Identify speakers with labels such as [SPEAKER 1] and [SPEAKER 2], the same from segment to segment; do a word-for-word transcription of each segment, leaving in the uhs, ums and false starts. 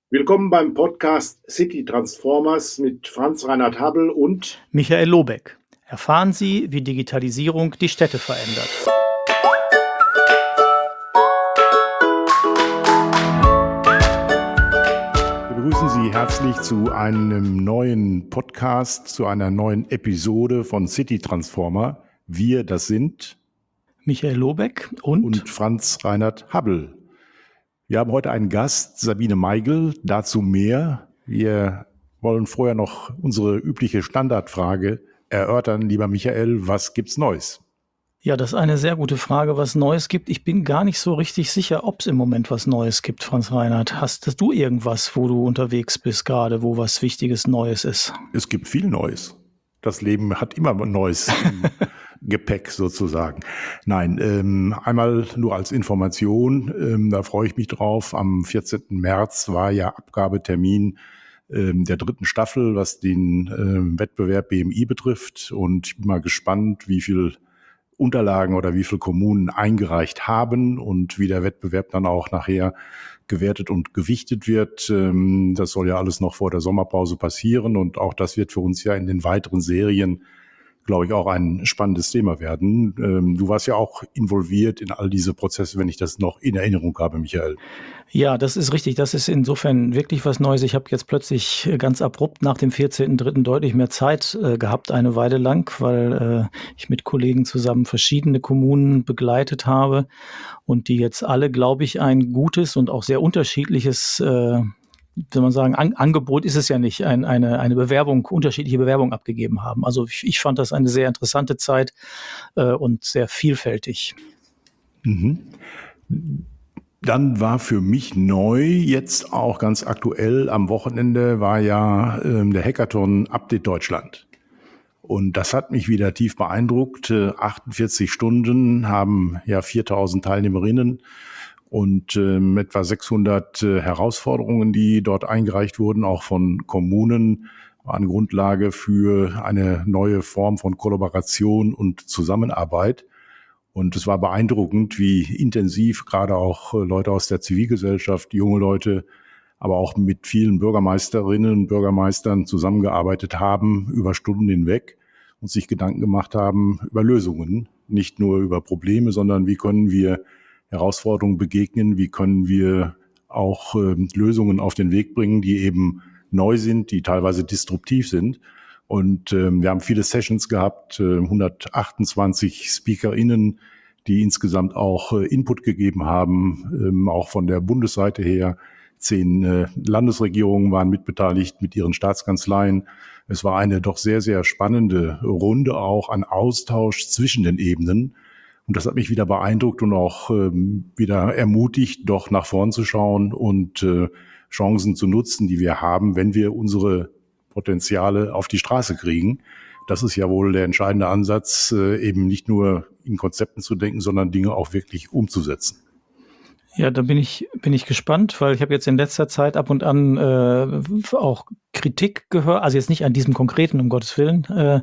[SPEAKER 1] Willkommen beim Podcast City Transformers mit Franz Reinhard Habbel und
[SPEAKER 2] Michael Lobeck. Erfahren Sie, wie Digitalisierung die Städte verändert.
[SPEAKER 1] Wir begrüßen Sie herzlich zu einem neuen Podcast, zu einer neuen Episode von City Transformer. Wir, das sind
[SPEAKER 2] Michael Lobeck und,
[SPEAKER 1] und Franz Reinhard Habbel. Wir haben heute einen Gast, Sabine Meigel, dazu mehr. Wir wollen vorher noch unsere übliche Standardfrage erörtern. Lieber Michael, was gibt's Neues?
[SPEAKER 2] Ja, das ist eine sehr gute Frage, was Neues gibt. Ich bin gar nicht so richtig sicher, ob es im Moment was Neues gibt, Franz Reinhard. Hast du irgendwas, wo du unterwegs bist gerade, wo was Wichtiges Neues ist?
[SPEAKER 1] Es gibt viel Neues. Das Leben hat immer Neues im Gepäck sozusagen. Nein, ähm, einmal nur als Information, ähm, da freue ich mich drauf. Am vierzehnten März war ja Abgabetermin ähm, der dritten Staffel, was den ähm, Wettbewerb B M I betrifft. Und ich bin mal gespannt, wie viel Unterlagen oder wie viele Kommunen eingereicht haben und wie der Wettbewerb dann auch nachher gewertet und gewichtet wird. Das soll ja alles noch vor der Sommerpause passieren und auch das wird für uns ja in den weiteren Serien, glaube ich, auch ein spannendes Thema werden. Du warst ja auch involviert in all diese Prozesse, wenn ich das noch in Erinnerung habe, Michael.
[SPEAKER 2] Ja, das ist richtig. Das ist insofern wirklich was Neues. Ich habe jetzt plötzlich ganz abrupt nach dem vierzehnten dritten deutlich mehr Zeit äh, gehabt, eine Weile lang, weil äh, ich mit Kollegen zusammen verschiedene Kommunen begleitet habe und die jetzt alle, glaube ich, ein gutes und auch sehr unterschiedliches, äh, soll man sagen, An- Angebot ist es ja nicht, ein, eine, eine Bewerbung, unterschiedliche Bewerbungen abgegeben haben. Also ich, ich fand das eine sehr interessante Zeit äh, und sehr vielfältig.
[SPEAKER 1] Mhm. Dann war für mich neu, jetzt auch ganz aktuell, am Wochenende war ja ähm, der Hackathon Update Deutschland. Und das hat mich wieder tief beeindruckt. Äh, achtundvierzig Stunden haben ja viertausend Teilnehmerinnen und ähm, etwa sechshundert äh, Herausforderungen, die dort eingereicht wurden, auch von Kommunen, waren Grundlage für eine neue Form von Kollaboration und Zusammenarbeit. Und es war beeindruckend, wie intensiv gerade auch Leute aus der Zivilgesellschaft, junge Leute, aber auch mit vielen Bürgermeisterinnen und Bürgermeistern zusammengearbeitet haben über Stunden hinweg und sich Gedanken gemacht haben über Lösungen, nicht nur über Probleme, sondern wie können wir Herausforderungen begegnen, wie können wir auch äh, Lösungen auf den Weg bringen, die eben neu sind, die teilweise disruptiv sind. Und ähm, wir haben viele Sessions gehabt, äh, hundertachtundzwanzig SpeakerInnen, die insgesamt auch äh, Input gegeben haben, ähm, auch von der Bundesseite her. Zehn äh, Landesregierungen waren mitbeteiligt mit ihren Staatskanzleien. Es war eine doch sehr, sehr spannende Runde auch an Austausch zwischen den Ebenen. Und das hat mich wieder beeindruckt und auch ähm, wieder ermutigt, doch nach vorn zu schauen und äh, Chancen zu nutzen, die wir haben, wenn wir unsere Potenziale auf die Straße kriegen. Das ist ja wohl der entscheidende Ansatz, eben nicht nur in Konzepten zu denken, sondern Dinge auch wirklich umzusetzen.
[SPEAKER 2] Ja, da bin ich bin ich gespannt, weil ich habe jetzt in letzter Zeit ab und an äh, auch Kritik gehört, also jetzt nicht an diesem konkreten, um Gottes Willen, äh,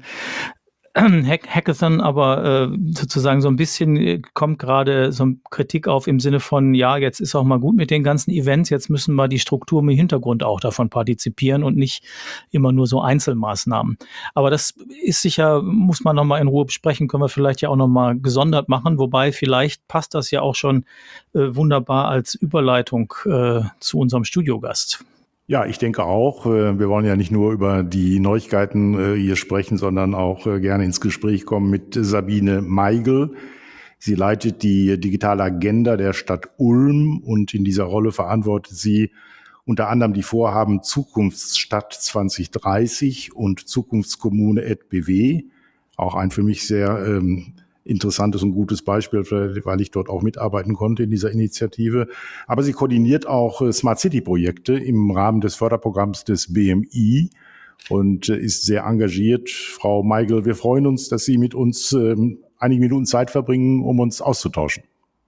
[SPEAKER 2] Hack- Hackathon, aber äh, sozusagen so ein bisschen äh, kommt gerade so eine Kritik auf im Sinne von, ja, jetzt ist auch mal gut mit den ganzen Events, jetzt müssen wir die Struktur im Hintergrund auch davon partizipieren und nicht immer nur so Einzelmaßnahmen. Aber das ist sicher, muss man nochmal in Ruhe besprechen, können wir vielleicht ja auch nochmal gesondert machen, wobei vielleicht passt das ja auch schon äh, wunderbar als Überleitung äh, zu unserem Studiogast.
[SPEAKER 1] Ja, ich denke auch. Wir wollen ja nicht nur über die Neuigkeiten hier sprechen, sondern auch gerne ins Gespräch kommen mit Sabine Meigel. Sie leitet die digitale Agenda der Stadt Ulm und in dieser Rolle verantwortet sie unter anderem die Vorhaben Zukunftsstadt zwanzig dreißig und Zukunftskommune at B W. Auch ein für mich sehr ähm, interessantes und gutes Beispiel, weil ich dort auch mitarbeiten konnte in dieser Initiative. Aber sie koordiniert auch Smart City Projekte im Rahmen des Förderprogramms des B M I und ist sehr engagiert. Frau Meigel, wir freuen uns, dass Sie mit uns ähm, einige Minuten Zeit verbringen, um uns auszutauschen.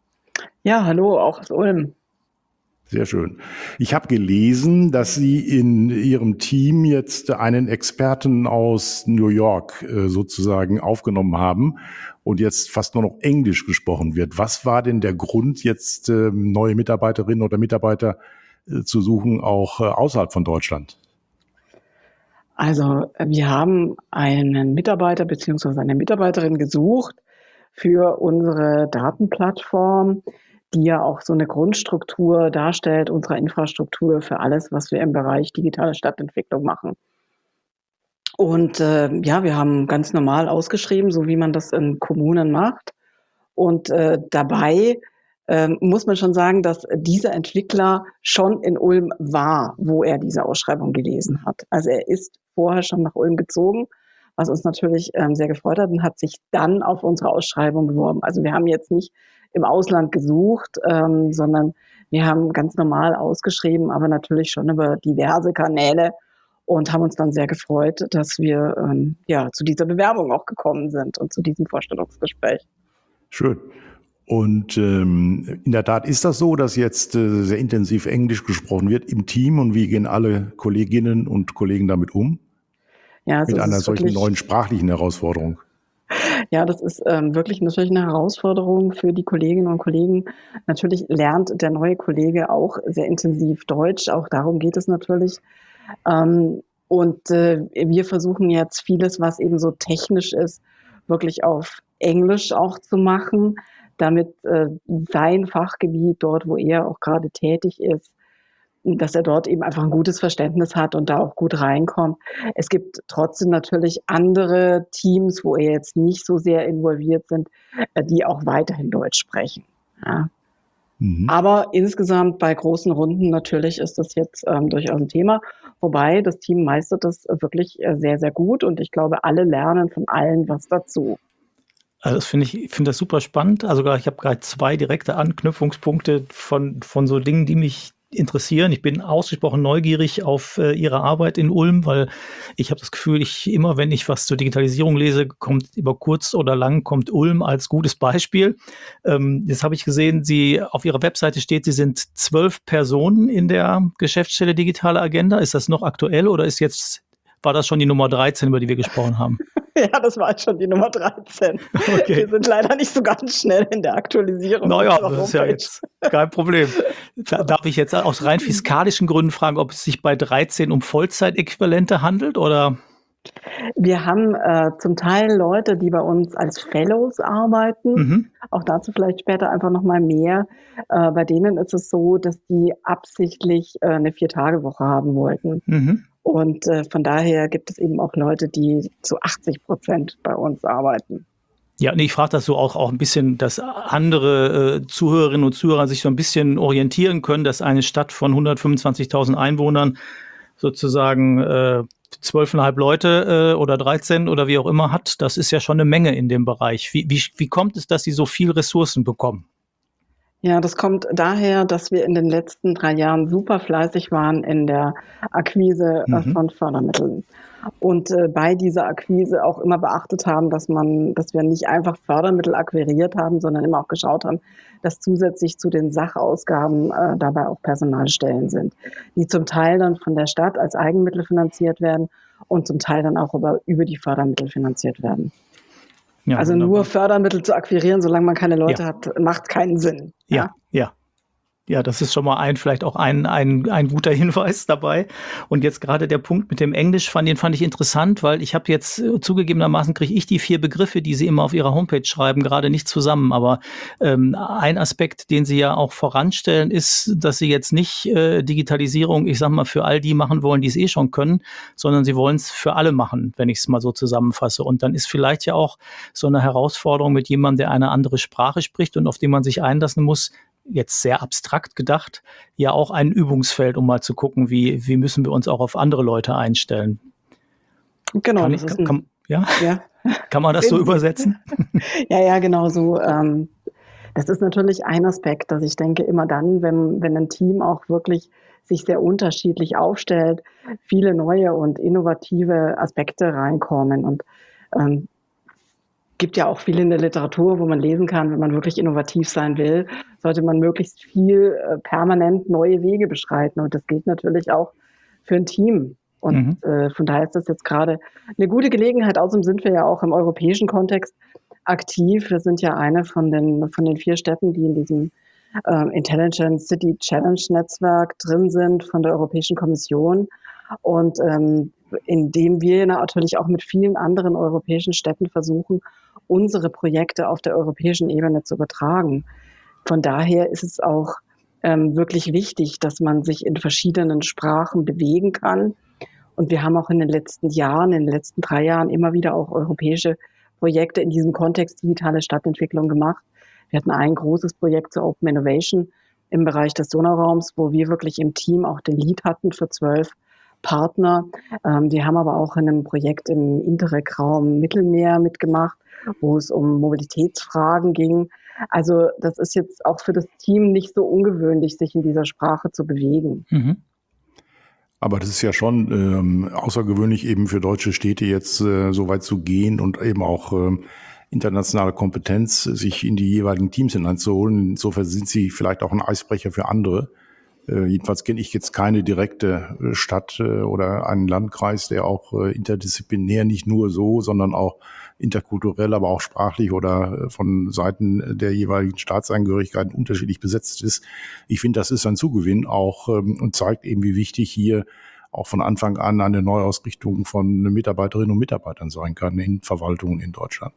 [SPEAKER 3] Ja, hallo, auch aus Ulm.
[SPEAKER 1] Sehr schön. Ich habe gelesen, dass Sie in Ihrem Team jetzt einen Experten aus New York äh, sozusagen aufgenommen haben und jetzt fast nur noch Englisch gesprochen wird. Was war denn der Grund, jetzt äh, neue Mitarbeiterinnen oder Mitarbeiter äh, zu suchen, auch äh, außerhalb von Deutschland?
[SPEAKER 3] Also wir haben einen Mitarbeiter beziehungsweise eine Mitarbeiterin gesucht für unsere Datenplattform, die ja auch so eine Grundstruktur darstellt, unserer Infrastruktur für alles, was wir im Bereich digitale Stadtentwicklung machen. Und äh, ja, wir haben ganz normal ausgeschrieben, so wie man das in Kommunen macht. Und äh, dabei ähm, muss man schon sagen, dass dieser Entwickler schon in Ulm war, wo er diese Ausschreibung gelesen hat. Also er ist vorher schon nach Ulm gezogen, was uns natürlich ähm, sehr gefreut hat und hat sich dann auf unsere Ausschreibung beworben. Also wir haben jetzt nicht im Ausland gesucht, ähm, sondern wir haben ganz normal ausgeschrieben, aber natürlich schon über diverse Kanäle und haben uns dann sehr gefreut, dass wir ähm, ja zu dieser Bewerbung auch gekommen sind und zu diesem Vorstellungsgespräch.
[SPEAKER 1] Schön. Und ähm, in der Tat ist das so, dass jetzt äh, sehr intensiv Englisch gesprochen wird im Team, und wie gehen alle Kolleginnen und Kollegen damit um?
[SPEAKER 3] Ja, also
[SPEAKER 1] Mit
[SPEAKER 3] es
[SPEAKER 1] einer
[SPEAKER 3] ist
[SPEAKER 1] solchen
[SPEAKER 3] wirklich,
[SPEAKER 1] neuen sprachlichen Herausforderung.
[SPEAKER 3] ja, das ist ähm, wirklich natürlich eine Herausforderung für die Kolleginnen und Kollegen. Natürlich lernt der neue Kollege auch sehr intensiv Deutsch. Auch darum geht es natürlich. Ähm, und äh, wir versuchen jetzt vieles, was eben so technisch ist, wirklich auf Englisch auch zu machen, damit äh, sein Fachgebiet dort, wo er auch gerade tätig ist, dass er dort eben einfach ein gutes Verständnis hat und da auch gut reinkommt. Es gibt trotzdem natürlich andere Teams, wo er jetzt nicht so sehr involviert sind, äh, die auch weiterhin Deutsch sprechen. Ja.
[SPEAKER 1] Mhm.
[SPEAKER 3] Aber insgesamt bei großen Runden natürlich ist das jetzt ähm, durchaus ein Thema. Wobei das Team meistert das wirklich äh, sehr, sehr gut und ich glaube, alle lernen von allen was dazu.
[SPEAKER 2] Also das finde ich, ich finde das super spannend. Also gar- ich habe gerade zwei direkte Anknüpfungspunkte von, von so Dingen, die mich interessieren. Ich bin ausgesprochen neugierig auf äh, Ihre Arbeit in Ulm, weil ich habe das Gefühl, ich immer, wenn ich was zur Digitalisierung lese, kommt über kurz oder lang kommt Ulm als gutes Beispiel. Ähm, jetzt habe ich gesehen, Sie auf Ihrer Webseite steht, Sie sind zwölf Personen in der Geschäftsstelle Digitale Agenda. Ist das noch aktuell oder ist jetzt war das schon die Nummer dreizehn, über die wir gesprochen haben?
[SPEAKER 3] Ja, das war schon die Nummer dreizehn.
[SPEAKER 2] Okay.
[SPEAKER 3] Wir sind leider nicht so ganz schnell in der Aktualisierung
[SPEAKER 2] Naja,
[SPEAKER 3] unserer
[SPEAKER 2] das ist ja
[SPEAKER 3] Homepage.
[SPEAKER 2] jetzt kein Problem. Da, darf ich jetzt aus rein fiskalischen Gründen fragen, ob es sich bei dreizehn um Vollzeitäquivalente handelt oder?
[SPEAKER 3] Wir haben äh, zum Teil Leute, die bei uns als Fellows arbeiten.
[SPEAKER 2] Mhm.
[SPEAKER 3] Auch dazu vielleicht später einfach noch mal mehr. Äh, bei denen ist es so, dass die absichtlich äh, eine Vier-Tage-Woche haben wollten.
[SPEAKER 2] Mhm.
[SPEAKER 3] Und äh, von daher gibt es eben auch Leute, die zu achtzig Prozent bei uns arbeiten.
[SPEAKER 2] Ja, nee, ich frage das so auch, auch ein bisschen, dass andere äh, Zuhörerinnen und Zuhörer sich so ein bisschen orientieren können, dass eine Stadt von hundertfünfundzwanzigtausend Einwohnern sozusagen äh, zwölfeinhalb Leute äh, oder dreizehn oder wie auch immer hat. Das ist ja schon eine Menge in dem Bereich. Wie, wie, wie kommt es, dass Sie so viel Ressourcen bekommen?
[SPEAKER 3] Ja, das kommt daher, dass wir in den letzten drei Jahren super fleißig waren in der Akquise äh,
[SPEAKER 2] Mhm.
[SPEAKER 3] von Fördermitteln. Und äh, bei dieser Akquise auch immer beachtet haben, dass man, dass wir nicht einfach Fördermittel akquiriert haben, sondern immer auch geschaut haben, dass zusätzlich zu den Sachausgaben äh, dabei auch Personalstellen sind, die zum Teil dann von der Stadt als Eigenmittel finanziert werden und zum Teil dann auch über, über die Fördermittel finanziert werden.
[SPEAKER 2] Ja,
[SPEAKER 3] Also
[SPEAKER 2] wunderbar.
[SPEAKER 3] nur Fördermittel zu akquirieren, solange man keine Leute
[SPEAKER 2] Ja.
[SPEAKER 3] hat, macht keinen Sinn.
[SPEAKER 2] Ja, ja. Ja, das ist schon mal ein, vielleicht auch ein, ein, ein guter Hinweis dabei. Und jetzt gerade der Punkt mit dem Englisch, fand, den fand ich interessant, weil ich habe jetzt äh, zugegebenermaßen kriege ich die vier Begriffe, die Sie immer auf Ihrer Homepage schreiben, gerade nicht zusammen. Aber ähm, ein Aspekt, den Sie ja auch voranstellen, ist, dass Sie jetzt nicht äh, Digitalisierung, ich sag mal, für all die machen wollen, die es eh schon können, sondern Sie wollen es für alle machen, wenn ich es mal so zusammenfasse. Und dann ist vielleicht ja auch so eine Herausforderung mit jemandem, der eine andere Sprache spricht und auf den man sich einlassen muss, jetzt sehr abstrakt gedacht, ja auch ein Übungsfeld, um mal zu gucken, wie, wie müssen wir uns auch auf andere Leute einstellen.
[SPEAKER 3] Genau,
[SPEAKER 2] Kann,
[SPEAKER 3] das
[SPEAKER 2] ich,
[SPEAKER 3] ist
[SPEAKER 2] kann,
[SPEAKER 3] ein,
[SPEAKER 2] kann, ja?
[SPEAKER 3] ja.
[SPEAKER 2] Kann man das so übersetzen?
[SPEAKER 3] Ja, ja, genau so. Ähm, das ist natürlich ein Aspekt, dass ich denke, immer dann, wenn, wenn ein Team auch wirklich sich sehr unterschiedlich aufstellt, viele neue und innovative Aspekte reinkommen. Und ähm, gibt ja auch viel in der Literatur, wo man lesen kann, wenn man wirklich innovativ sein will, sollte man möglichst viel äh, permanent neue Wege beschreiten. Und das gilt natürlich auch für ein Team. Und
[SPEAKER 2] Mhm.
[SPEAKER 3] äh, von daher ist das jetzt gerade eine gute Gelegenheit. Außerdem sind wir ja auch im europäischen Kontext aktiv. Wir sind ja eine von den, von den vier Städten, die in diesem äh, Intelligent City Challenge Netzwerk drin sind von der Europäischen Kommission und ähm, in dem wir natürlich auch mit vielen anderen europäischen Städten versuchen, unsere Projekte auf der europäischen Ebene zu übertragen. Von daher ist es auch ähm, wirklich wichtig, dass man sich in verschiedenen Sprachen bewegen kann. Und wir haben auch in den letzten Jahren, in den letzten drei Jahren immer wieder auch europäische Projekte in diesem Kontext digitale Stadtentwicklung gemacht. Wir hatten ein großes Projekt zur Open Innovation im Bereich des Donauraums, wo wir wirklich im Team auch den Lead hatten für zwölf Partner. Ähm, wir haben aber auch in einem Projekt im Interreg-Raum Mittelmeer mitgemacht, wo es um Mobilitätsfragen ging. Also das ist jetzt auch für das Team nicht so ungewöhnlich, sich in dieser Sprache zu bewegen.
[SPEAKER 2] Mhm.
[SPEAKER 1] Aber das ist ja schon ähm, außergewöhnlich eben für deutsche Städte jetzt äh, so weit zu gehen und eben auch ähm, internationale Kompetenz sich in die jeweiligen Teams hineinzuholen. Insofern sind sie vielleicht auch ein Eisbrecher für andere. Äh, jedenfalls kenne ich jetzt keine direkte äh, Stadt äh, oder einen Landkreis, der auch äh, interdisziplinär nicht nur so, sondern auch interkulturell, aber auch sprachlich oder äh, von Seiten der jeweiligen Staatsangehörigkeiten unterschiedlich besetzt ist. Ich finde, das ist ein Zugewinn auch ähm, und zeigt eben, wie wichtig hier auch von Anfang an eine Neuausrichtung von Mitarbeiterinnen und Mitarbeitern sein kann in Verwaltungen in Deutschland.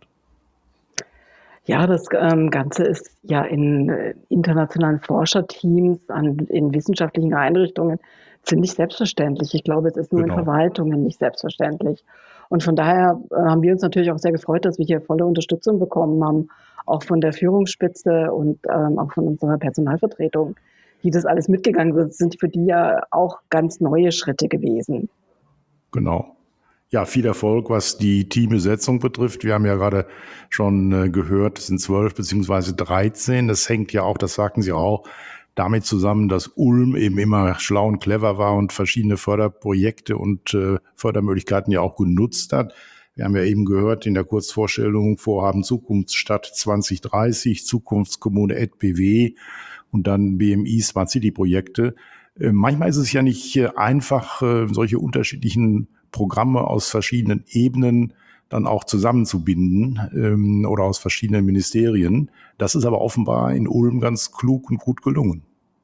[SPEAKER 3] Ja, das ähm, Ganze ist ja in äh, internationalen Forscherteams, an, in wissenschaftlichen Einrichtungen ziemlich selbstverständlich. Ich glaube, es ist nur in
[SPEAKER 1] Genau.
[SPEAKER 3] Verwaltungen nicht selbstverständlich. Und von daher äh, haben wir uns natürlich auch sehr gefreut, dass wir hier volle Unterstützung bekommen haben, auch von der Führungsspitze und ähm, auch von unserer Personalvertretung, die das alles mitgegangen sind, sind für die ja auch ganz neue Schritte gewesen.
[SPEAKER 1] Genau. Ja, viel Erfolg, was die Teambesetzung betrifft. Wir haben ja gerade schon äh, gehört, es sind zwölf beziehungsweise dreizehn. Das hängt ja auch, das sagten Sie auch, damit zusammen, dass Ulm eben immer schlau und clever war und verschiedene Förderprojekte und äh, Fördermöglichkeiten ja auch genutzt hat. Wir haben ja eben gehört in der Kurzvorstellung Vorhaben Zukunftsstadt zwanzig dreißig, Zukunftskommune at B W und dann B M I Smart City Projekte. Äh, manchmal ist es ja nicht äh, einfach, äh, solche unterschiedlichen Programme aus verschiedenen Ebenen dann auch zusammenzubinden ähm, oder aus verschiedenen Ministerien. Das ist aber offenbar in Ulm ganz klug und gut gelungen.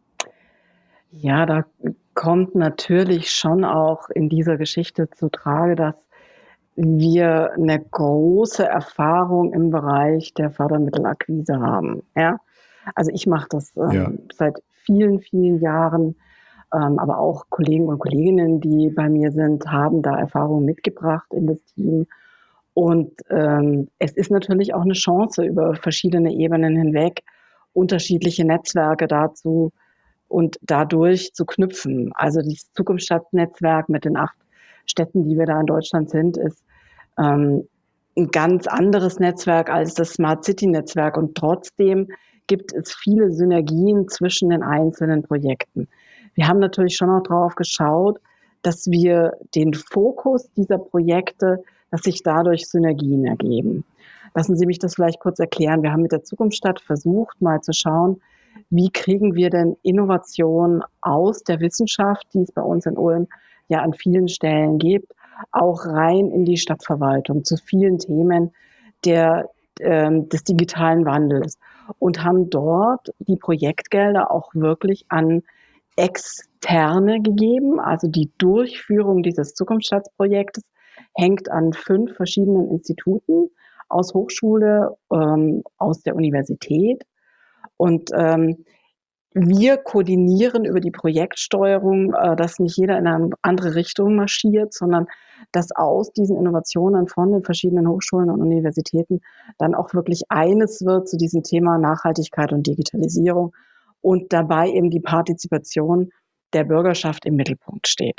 [SPEAKER 3] Ja, da kommt natürlich schon auch in dieser Geschichte zu Trage, dass wir eine große Erfahrung im Bereich der Fördermittelakquise haben. Ja? Also ich mache das ähm,
[SPEAKER 1] Ja.
[SPEAKER 3] seit vielen, vielen Jahren, ähm, aber auch Kollegen und Kolleginnen, die bei mir sind, haben da Erfahrungen mitgebracht in das Team. Und ähm, es ist natürlich auch eine Chance, über verschiedene Ebenen hinweg unterschiedliche Netzwerke dazu und dadurch zu knüpfen. Also das Zukunftsstadtnetzwerk mit den acht Städten, die wir da in Deutschland sind, ist ähm, ein ganz anderes Netzwerk als das Smart City Netzwerk. Und trotzdem gibt es viele Synergien zwischen den einzelnen Projekten. Wir haben natürlich schon auch darauf geschaut, dass wir den Fokus dieser Projekte, dass sich dadurch Synergien ergeben. Lassen Sie mich das vielleicht kurz erklären. Wir haben mit der Zukunftsstadt versucht, mal zu schauen, wie kriegen wir denn Innovation aus der Wissenschaft, die es bei uns in Ulm ja an vielen Stellen gibt, auch rein in die Stadtverwaltung zu vielen Themen der, ähm, des digitalen Wandels und haben dort die Projektgelder auch wirklich an Externe gegeben. Also die Durchführung dieses Zukunftsstadtprojektes hängt an fünf verschiedenen Instituten aus Hochschule, ähm, aus der Universität. Und ähm, wir koordinieren über die Projektsteuerung, äh, dass nicht jeder in eine andere Richtung marschiert, sondern dass aus diesen Innovationen von den verschiedenen Hochschulen und Universitäten dann auch wirklich eines wird zu diesem Thema Nachhaltigkeit und Digitalisierung und dabei eben die Partizipation der Bürgerschaft im Mittelpunkt steht.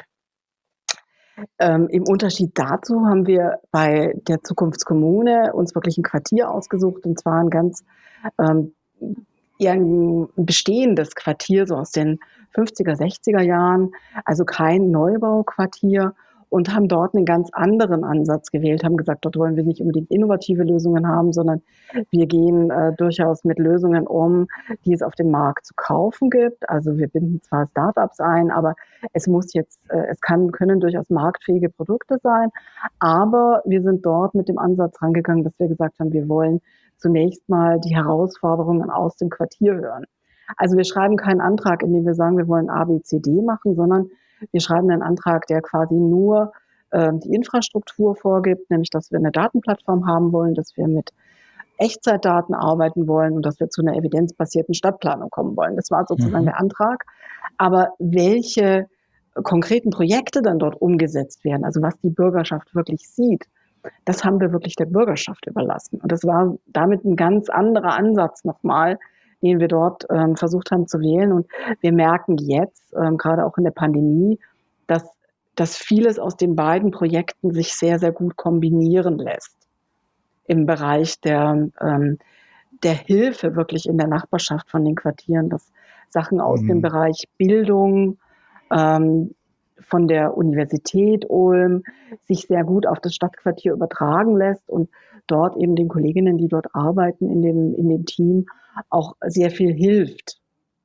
[SPEAKER 3] Ähm, im Unterschied dazu haben wir bei der Zukunftskommune uns wirklich ein Quartier ausgesucht, und zwar ein ganz ähm, eher ein bestehendes Quartier, so aus den fünfziger, sechziger Jahren, also kein Neubauquartier, und haben dort einen ganz anderen Ansatz gewählt, haben gesagt, dort wollen wir nicht unbedingt innovative Lösungen haben, sondern wir gehen äh, durchaus mit Lösungen um, die es auf dem Markt zu kaufen gibt. Also wir binden zwar Startups ein, aber es muss jetzt, äh, es kann, können durchaus marktfähige Produkte sein, aber wir sind dort mit dem Ansatz rangegangen, dass wir gesagt haben, wir wollen zunächst mal die Herausforderungen aus dem Quartier hören. Also wir schreiben keinen Antrag, in dem wir sagen, wir wollen A, B, C, D machen, sondern wir schreiben einen Antrag, der quasi nur äh, die Infrastruktur vorgibt, nämlich dass wir eine Datenplattform haben wollen, dass wir mit Echtzeitdaten arbeiten wollen und dass wir zu einer evidenzbasierten Stadtplanung kommen wollen. Das war sozusagen mhm. der Antrag. Aber welche konkreten Projekte dann dort umgesetzt werden, also was die Bürgerschaft wirklich sieht, das haben wir wirklich der Bürgerschaft überlassen. Und das war damit ein ganz anderer Ansatz nochmal, den wir dort ähm, versucht haben zu wählen. Und wir merken jetzt, ähm, gerade auch in der Pandemie, dass, dass vieles aus den beiden Projekten sich sehr, sehr gut kombinieren lässt im Bereich der, ähm, der Hilfe wirklich in der Nachbarschaft von den Quartieren, dass Sachen aus mhm. dem Bereich Bildung, ähm, von der Universität Ulm sich sehr gut auf das Stadtquartier übertragen lässt und dort eben den Kolleginnen, die dort arbeiten in dem, in dem Team, auch sehr viel hilft.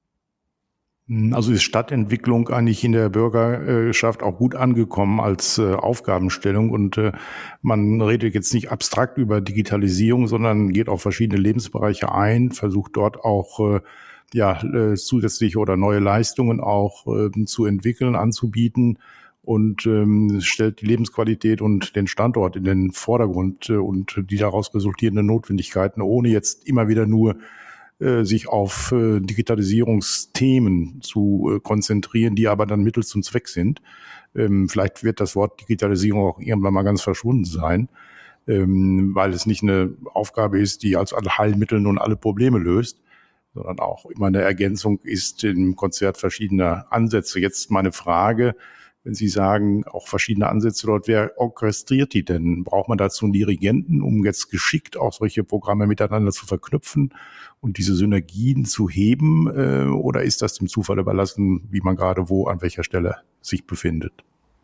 [SPEAKER 1] Also ist Stadtentwicklung eigentlich in der Bürgerschaft auch gut angekommen als äh, Aufgabenstellung und äh, man redet jetzt nicht abstrakt über Digitalisierung, sondern geht auf verschiedene Lebensbereiche ein, versucht dort auch äh, ja äh, zusätzliche oder neue Leistungen auch äh, zu entwickeln, anzubieten und ähm, stellt die Lebensqualität und den Standort in den Vordergrund äh, und die daraus resultierenden Notwendigkeiten, ohne jetzt immer wieder nur sich auf äh, Digitalisierungsthemen zu äh, konzentrieren, die aber dann Mittel zum Zweck sind. Ähm, vielleicht wird das Wort Digitalisierung auch irgendwann mal ganz verschwunden sein, ähm, weil es nicht eine Aufgabe ist, die als Allheilmittel nun alle Probleme löst, sondern auch immer eine Ergänzung ist im Konzert verschiedener Ansätze. Jetzt meine Frage, wenn Sie sagen, auch verschiedene Ansätze dort, wer orchestriert die denn? Braucht man dazu einen Dirigenten, um jetzt geschickt auch solche Programme miteinander zu verknüpfen und diese Synergien zu heben? Äh, oder ist das dem Zufall überlassen, wie man gerade wo, an welcher Stelle sich befindet?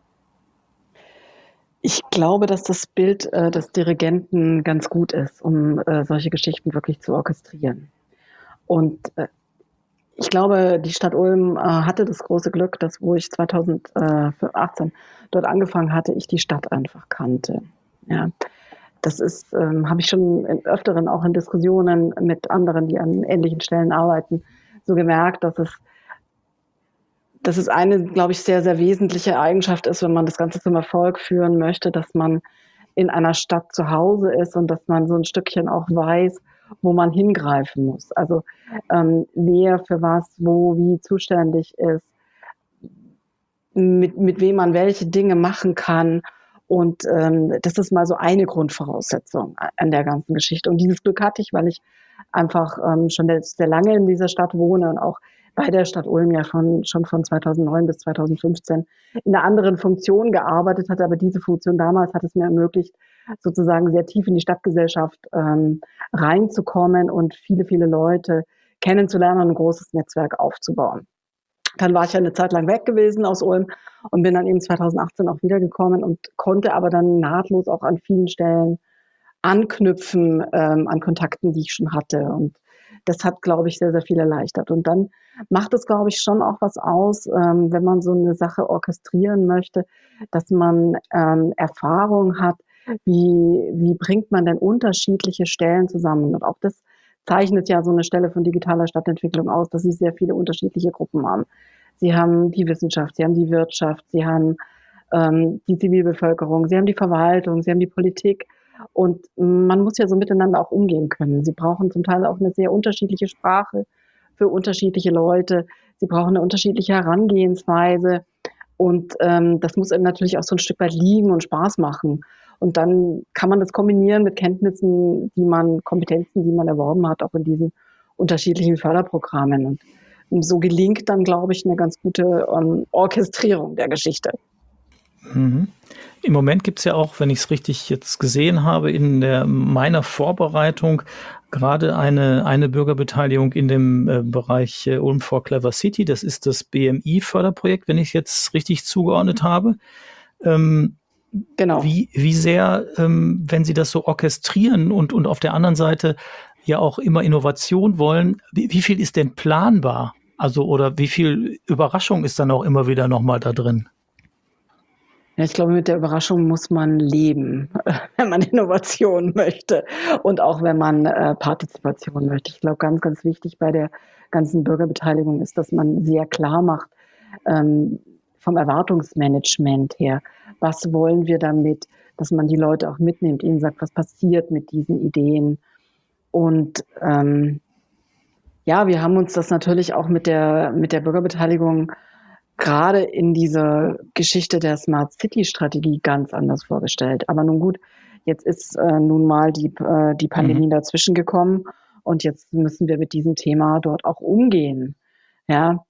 [SPEAKER 3] Ich glaube, dass das Bild äh, des Dirigenten ganz gut ist, um äh, solche Geschichten wirklich zu orchestrieren. Und äh, ich glaube, die Stadt Ulm äh, hatte das große Glück, dass, wo ich zweitausendachtzehn dort angefangen hatte, ich die Stadt einfach kannte. Ja, das ist, ähm, habe ich schon in öfteren auch in Diskussionen mit anderen, die an ähnlichen Stellen arbeiten, so gemerkt, dass es, dass es eine, glaube ich, sehr, sehr wesentliche Eigenschaft ist, wenn man das Ganze zum Erfolg führen möchte, dass man in einer Stadt zu Hause ist und dass man so ein Stückchen auch weiß, wo man hingreifen muss. Also ähm, wer für was, wo, wie zuständig ist, mit, mit wem man welche Dinge machen kann. Und ähm, das ist mal so eine Grundvoraussetzung an der ganzen Geschichte. Und dieses Glück hatte ich, weil ich einfach ähm, schon sehr lange in dieser Stadt wohne und auch bei der Stadt Ulm ja schon, schon von zweitausendneun bis zweitausendfünfzehn in einer anderen Funktion gearbeitet hatte. Aber diese Funktion damals hat es mir ermöglicht, sozusagen sehr tief in die Stadtgesellschaft ähm, reinzukommen und viele, viele Leute kennenzulernen und ein großes Netzwerk aufzubauen. Dann war ich ja eine Zeit lang weg gewesen aus Ulm und bin dann eben zweitausendachtzehn auch wiedergekommen und konnte aber dann nahtlos auch an vielen Stellen anknüpfen ähm, an Kontakten, die ich schon hatte. Und das hat, glaube ich, sehr, sehr viel erleichtert. Und dann macht es, glaube ich, schon auch was aus, ähm, wenn man so eine Sache orchestrieren möchte, dass man ähm, Erfahrung hat, wie, wie bringt man denn unterschiedliche Stellen zusammen. Und auch das zeichnet ja so eine Stelle von digitaler Stadtentwicklung aus, dass sie sehr viele unterschiedliche Gruppen haben. Sie haben die Wissenschaft, sie haben die Wirtschaft, sie haben ähm, die Zivilbevölkerung, sie haben die Verwaltung, sie haben die Politik. Und man muss ja so miteinander auch umgehen können. Sie brauchen zum Teil auch eine sehr unterschiedliche Sprache für unterschiedliche Leute. Sie brauchen eine unterschiedliche Herangehensweise. Und ähm, das muss eben natürlich auch so ein Stück weit liegen und Spaß machen. Und dann kann man das kombinieren mit Kenntnissen, die man, Kompetenzen, die man erworben hat, auch in diesen unterschiedlichen Förderprogrammen. Und so gelingt dann, glaube ich, eine ganz gute ähm, Orchestrierung der Geschichte.
[SPEAKER 2] Mhm. Im Moment gibt es ja auch, wenn ich es richtig jetzt gesehen habe, in der meiner Vorbereitung gerade eine, eine Bürgerbeteiligung in dem äh, Bereich äh, Ulm for Clever City. Das ist das B M I-Förderprojekt, wenn ich es jetzt richtig zugeordnet habe. Ähm, Genau. Wie, wie sehr, ähm, wenn Sie das so orchestrieren und, und auf der anderen Seite ja auch immer Innovation wollen, wie, wie viel ist denn planbar? Also, oder wie viel Überraschung ist dann auch immer wieder nochmal da drin?
[SPEAKER 3] Ja, ich glaube, mit der Überraschung muss man leben, wenn man Innovation möchte und auch wenn man äh, Partizipation möchte. Ich glaube, ganz, ganz wichtig bei der ganzen Bürgerbeteiligung ist, dass man sehr klar macht, ähm, vom Erwartungsmanagement her, was wollen wir damit, dass man die Leute auch mitnimmt, ihnen sagt, was passiert mit diesen Ideen. Und ähm, ja, wir haben uns das natürlich auch mit der, mit der Bürgerbeteiligung gerade in dieser Geschichte der Smart City Strategie ganz anders vorgestellt. Aber nun gut, jetzt ist äh, nun mal die, äh, die Pandemie mhm. dazwischen gekommen und jetzt müssen wir mit diesem Thema dort auch umgehen. Ja,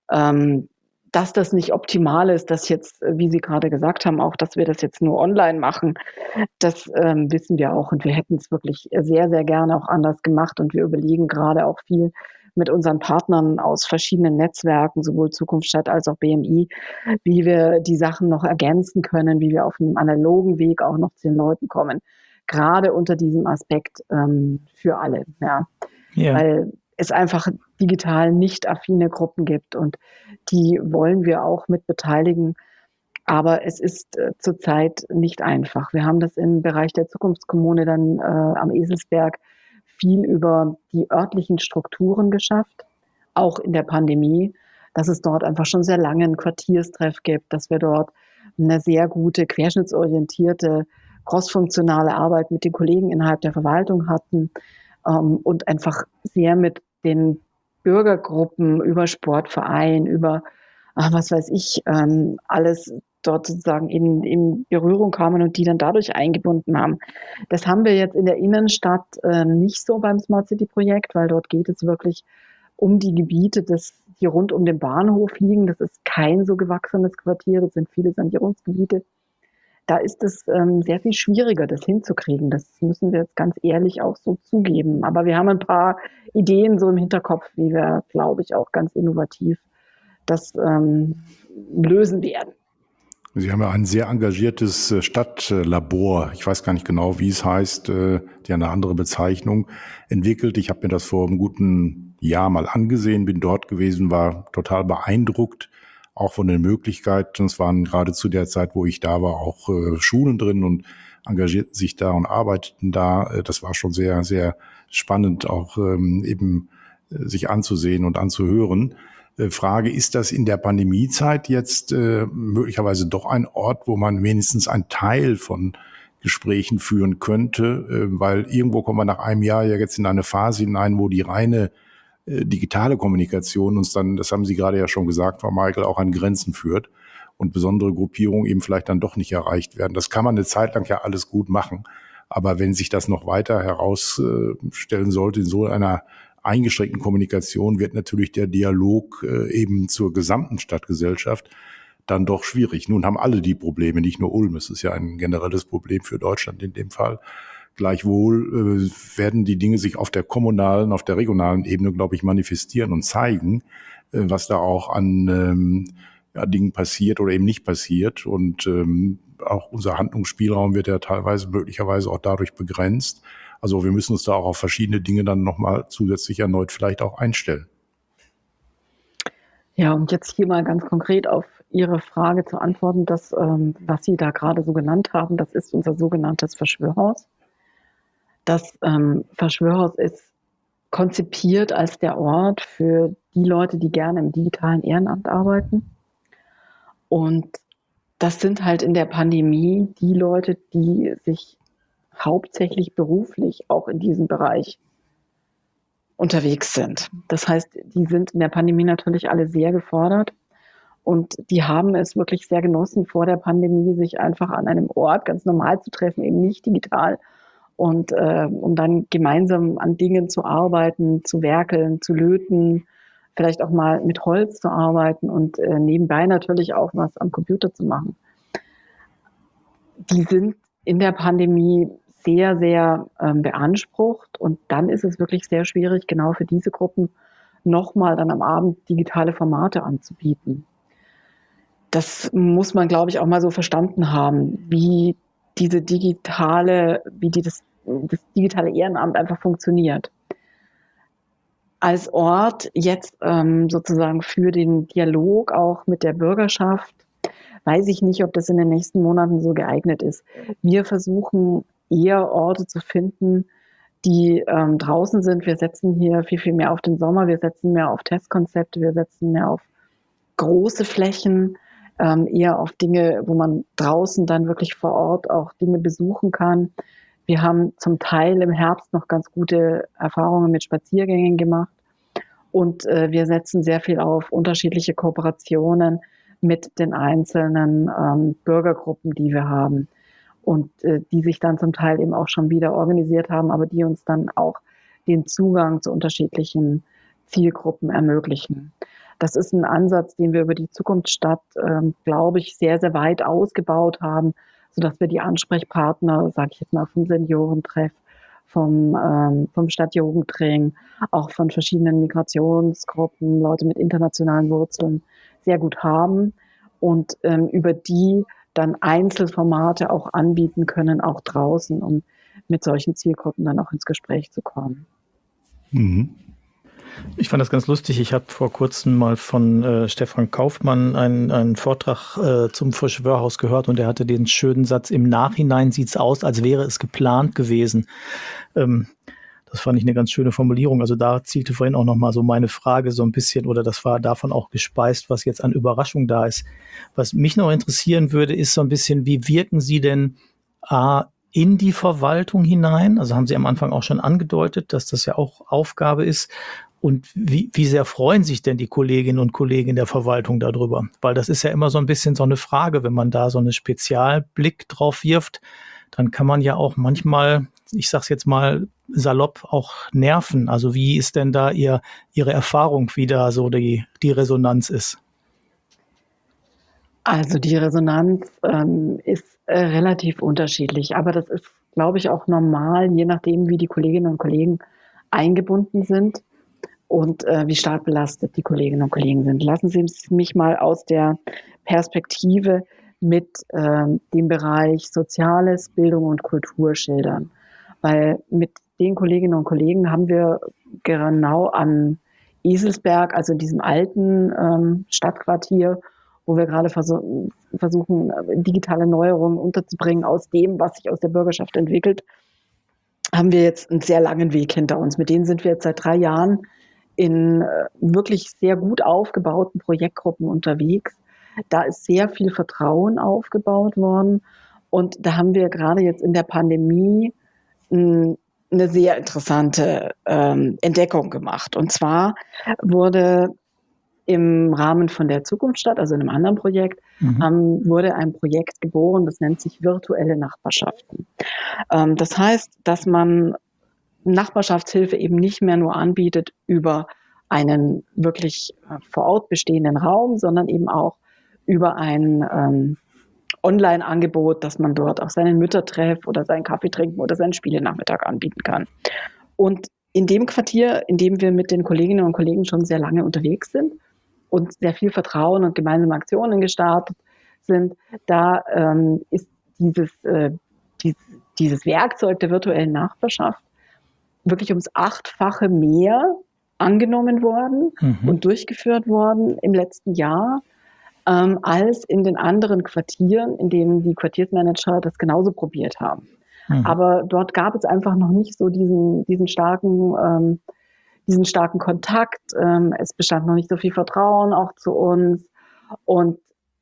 [SPEAKER 3] ähm, dass das nicht optimal ist, dass jetzt, wie Sie gerade gesagt haben, auch, dass wir das jetzt nur online machen, das ähm, wissen wir auch und wir hätten es wirklich sehr, sehr gerne auch anders gemacht und wir überlegen gerade auch viel mit unseren Partnern aus verschiedenen Netzwerken, sowohl Zukunftsstadt als auch B M I, wie wir die Sachen noch ergänzen können, wie wir auf einem analogen Weg auch noch zu den Leuten kommen, gerade unter diesem Aspekt ähm, für alle, ja, ja. Weil es einfach digital nicht affine Gruppen gibt und die wollen wir auch mit beteiligen. Aber es ist äh, zurzeit nicht einfach. Wir haben das im Bereich der Zukunftskommune dann äh, am Eselsberg viel über die örtlichen Strukturen geschafft, auch in der Pandemie, dass es dort einfach schon sehr lange einen Quartierstreff gibt, dass wir dort eine sehr gute, querschnittsorientierte, crossfunktionale Arbeit mit den Kollegen innerhalb der Verwaltung hatten ähm, und einfach sehr mit den Bürgergruppen über Sportverein, über, ach, was weiß ich, ähm, alles dort sozusagen in, in Berührung kamen und die dann dadurch eingebunden haben. Das haben wir jetzt in der Innenstadt äh, nicht so beim Smart City Projekt, weil dort geht es wirklich um die Gebiete, das, die rund um den Bahnhof liegen. Das ist kein so gewachsenes Quartier, das sind viele Sanierungsgebiete. Da ist es ähm, sehr viel schwieriger, das hinzukriegen. Das müssen wir jetzt ganz ehrlich auch so zugeben. Aber wir haben ein paar Ideen so im Hinterkopf, wie wir, glaube ich, auch ganz innovativ das ähm, lösen werden.
[SPEAKER 1] Sie haben ja ein sehr engagiertes Stadtlabor, ich weiß gar nicht genau, wie es heißt, die eine andere Bezeichnung entwickelt. Ich habe mir das vor einem guten Jahr mal angesehen, bin dort gewesen, war total beeindruckt, auch von den Möglichkeiten. Es waren gerade zu der Zeit, wo ich da war, auch Schulen drin und engagierten sich da und arbeiteten da. Das war schon sehr, sehr spannend, auch eben sich anzusehen und anzuhören. Frage, ist das in der Pandemiezeit jetzt äh, möglicherweise doch ein Ort, wo man wenigstens einen Teil von Gesprächen führen könnte? Äh, weil irgendwo kommen wir nach einem Jahr ja jetzt in eine Phase hinein, wo die reine äh, digitale Kommunikation uns dann, das haben Sie gerade ja schon gesagt, Frau Michael, auch an Grenzen führt und besondere Gruppierungen eben vielleicht dann doch nicht erreicht werden. Das kann man eine Zeit lang ja alles gut machen. Aber wenn sich das noch weiter herausstellen sollte in so einer eingeschränkten Kommunikation, wird natürlich der Dialog äh, eben zur gesamten Stadtgesellschaft dann doch schwierig. Nun haben alle die Probleme, nicht nur Ulm. Es ist ja ein generelles Problem für Deutschland in dem Fall. Gleichwohl äh, werden die Dinge sich auf der kommunalen, auf der regionalen Ebene, glaube ich, manifestieren und zeigen, äh, was da auch an ähm, ja, Dingen passiert oder eben nicht passiert. Und ähm, auch unser Handlungsspielraum wird ja teilweise möglicherweise auch dadurch begrenzt. Also wir müssen uns da auch auf verschiedene Dinge dann nochmal zusätzlich erneut vielleicht auch einstellen.
[SPEAKER 3] Ja, und jetzt hier mal ganz konkret auf Ihre Frage zu antworten, das, ähm, was Sie da gerade so genannt haben, das ist unser sogenanntes Verschwörhaus. Das ähm, Verschwörhaus ist konzipiert als der Ort für die Leute, die gerne im digitalen Ehrenamt arbeiten. Und das sind halt in der Pandemie die Leute, die sich hauptsächlich beruflich auch in diesem Bereich unterwegs sind. Das heißt, die sind in der Pandemie natürlich alle sehr gefordert und die haben es wirklich sehr genossen, vor der Pandemie sich einfach an einem Ort ganz normal zu treffen, eben nicht digital und äh, um dann gemeinsam an Dingen zu arbeiten, zu werkeln, zu löten, vielleicht auch mal mit Holz zu arbeiten und äh, nebenbei natürlich auch was am Computer zu machen. Die sind in der Pandemie sehr, sehr ähm, beansprucht und dann ist es wirklich sehr schwierig, genau für diese Gruppen nochmal dann am Abend digitale Formate anzubieten. Das muss man, glaube ich, auch mal so verstanden haben, wie diese digitale, wie die das, das digitale Ehrenamt einfach funktioniert. Als Ort jetzt ähm, sozusagen für den Dialog auch mit der Bürgerschaft, weiß ich nicht, ob das in den nächsten Monaten so geeignet ist. Wir versuchen eher Orte zu finden, die ähm, draußen sind. Wir setzen hier viel, viel mehr auf den Sommer, wir setzen mehr auf Testkonzepte, wir setzen mehr auf große Flächen, ähm, eher auf Dinge, wo man draußen dann wirklich vor Ort auch Dinge besuchen kann. Wir haben zum Teil im Herbst noch ganz gute Erfahrungen mit Spaziergängen gemacht und äh, wir setzen sehr viel auf unterschiedliche Kooperationen mit den einzelnen ähm, Bürgergruppen, die wir haben und äh, die sich dann zum Teil eben auch schon wieder organisiert haben, aber die uns dann auch den Zugang zu unterschiedlichen Zielgruppen ermöglichen. Das ist ein Ansatz, den wir über die Zukunftsstadt, ähm, glaube ich, sehr, sehr weit ausgebaut haben, sodass wir die Ansprechpartner, sage ich jetzt mal, vom Seniorentreff, vom, ähm, vom Stadtjugendring, auch von verschiedenen Migrationsgruppen, Leute mit internationalen Wurzeln sehr gut haben und ähm, über die dann Einzelformate auch anbieten können, auch draußen, um mit solchen Zielgruppen dann auch ins Gespräch zu kommen.
[SPEAKER 1] Mhm.
[SPEAKER 2] Ich fand das ganz lustig. Ich habe vor kurzem mal von äh, Stefan Kaufmann einen, einen Vortrag äh, zum Verschwörhaus gehört und er hatte den schönen Satz, im Nachhinein sieht's aus, als wäre es geplant gewesen. Ähm, das fand ich eine ganz schöne Formulierung. Also da zielte vorhin auch nochmal so meine Frage so ein bisschen, oder das war davon auch gespeist, was jetzt an Überraschung da ist. Was mich noch interessieren würde, ist so ein bisschen, wie wirken Sie denn A, in die Verwaltung hinein? Also haben Sie am Anfang auch schon angedeutet, dass das ja auch Aufgabe ist. Und wie, wie sehr freuen sich denn die Kolleginnen und Kollegen in der Verwaltung darüber? Weil das ist ja immer so ein bisschen so eine Frage, wenn man da so einen Spezialblick drauf wirft, dann kann man ja auch manchmal, ich sag's jetzt mal salopp, auch nerven. Also wie ist denn da ihr, Ihre Erfahrung, wie da so die, die Resonanz ist?
[SPEAKER 3] Also die Resonanz ähm, ist äh, relativ unterschiedlich, aber das ist, glaube ich, auch normal, je nachdem, wie die Kolleginnen und Kollegen eingebunden sind und äh, wie stark belastet die Kolleginnen und Kollegen sind. Lassen Sie mich mal aus der Perspektive mit äh, dem Bereich Soziales, Bildung und Kultur schildern. Weil mit den Kolleginnen und Kollegen haben wir genau an Eselsberg, also in diesem alten ähm, Stadtquartier, wo wir gerade versuch, versuchen, digitale Neuerungen unterzubringen aus dem, was sich aus der Bürgerschaft entwickelt, haben wir jetzt einen sehr langen Weg hinter uns. Mit denen sind wir jetzt seit drei Jahren in wirklich sehr gut aufgebauten Projektgruppen unterwegs. Da ist sehr viel Vertrauen aufgebaut worden. Und da haben wir gerade jetzt in der Pandemie eine sehr interessante ähm, Entdeckung gemacht. Und zwar wurde im Rahmen von der Zukunftsstadt, also in einem anderen Projekt, mhm. ähm, wurde ein Projekt geboren, das nennt sich virtuelle Nachbarschaften. Ähm, das heißt, dass man Nachbarschaftshilfe eben nicht mehr nur anbietet über einen wirklich äh, vor Ort bestehenden Raum, sondern eben auch über ein ähm, Online-Angebot, dass man dort auch seinen Müttertreff oder seinen Kaffee trinken oder seinen Spielenachmittag anbieten kann. Und in dem Quartier, in dem wir mit den Kolleginnen und Kollegen schon sehr lange unterwegs sind und sehr viel Vertrauen und gemeinsame Aktionen gestartet sind, da ähm, ist dieses, äh, dieses, dieses Werkzeug der virtuellen Nachbarschaft wirklich ums Achtfache mehr angenommen worden mhm. und durchgeführt worden im letzten Jahr, ähm, als in den anderen Quartieren, in denen die Quartiersmanager das genauso probiert haben. Mhm. Aber dort gab es einfach noch nicht so diesen, diesen starken, ähm, diesen starken Kontakt. Ähm, es bestand noch nicht so viel Vertrauen auch zu uns. Und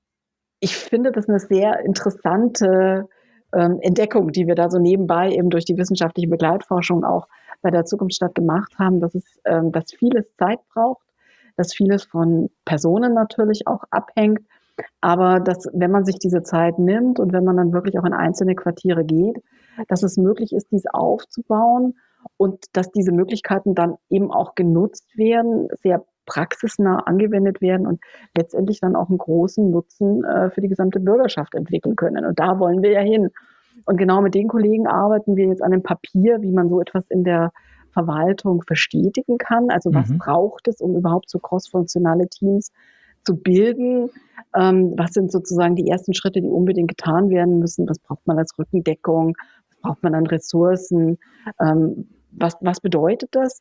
[SPEAKER 3] ich finde das eine sehr interessante ähm, Entdeckung, die wir da so nebenbei eben durch die wissenschaftliche Begleitforschung auch bei der Zukunftsstadt gemacht haben, dass es, ähm, dass vieles Zeit braucht, dass vieles von Personen natürlich auch abhängt, aber dass, wenn man sich diese Zeit nimmt und wenn man dann wirklich auch in einzelne Quartiere geht, dass es möglich ist, dies aufzubauen und dass diese Möglichkeiten dann eben auch genutzt werden, sehr praxisnah angewendet werden und letztendlich dann auch einen großen Nutzen äh, für die gesamte Bürgerschaft entwickeln können. Und da wollen wir ja hin. Und genau mit den Kollegen arbeiten wir jetzt an einem Papier, wie man so etwas in der Verwaltung verstetigen kann. Also was mhm. braucht es, um überhaupt so crossfunktionale Teams zu bilden? Ähm, was sind sozusagen die ersten Schritte, die unbedingt getan werden müssen? Was braucht man als Rückendeckung? Was braucht man an Ressourcen? Ähm, was, was bedeutet das?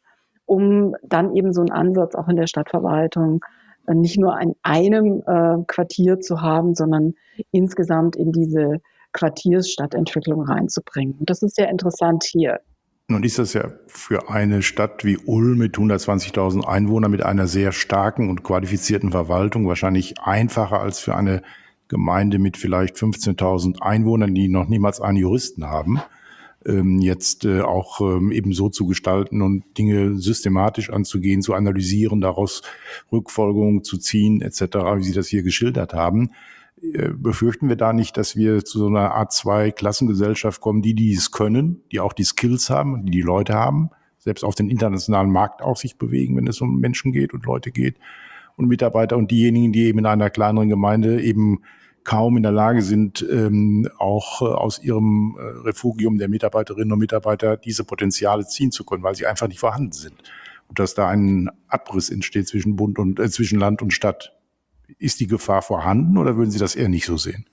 [SPEAKER 3] Um dann eben so einen Ansatz auch in der Stadtverwaltung äh, nicht nur in einem äh, Quartier zu haben, sondern insgesamt in diese Quartiersstadtentwicklung reinzubringen. Und das ist sehr interessant hier.
[SPEAKER 1] Nun ist das ja für eine Stadt wie Ulm mit hundertzwanzigtausend Einwohnern mit einer sehr starken und qualifizierten Verwaltung wahrscheinlich einfacher als für eine Gemeinde mit vielleicht fünfzehntausend Einwohnern, die noch niemals einen Juristen haben, ähm, jetzt äh, auch ähm, eben so zu gestalten und Dinge systematisch anzugehen, zu analysieren, daraus Rückfolgerungen zu ziehen et cetera, wie Sie das hier geschildert haben. Befürchten wir da nicht, dass wir zu so einer Art Zwei-Klassengesellschaft kommen, die, die es können, die auch die Skills haben, die die Leute haben, selbst auf den internationalen Markt auch sich bewegen, wenn es um Menschen geht und Leute geht und Mitarbeiter, und diejenigen, die eben in einer kleineren Gemeinde eben kaum in der Lage sind, ähm, auch äh, aus ihrem äh, Refugium der Mitarbeiterinnen und Mitarbeiter diese Potenziale ziehen zu können, weil sie einfach nicht vorhanden sind. Und dass da ein Abriss entsteht zwischen Bund und äh, zwischen Land und Stadt. Ist die Gefahr vorhanden oder würden Sie das eher nicht so sehen?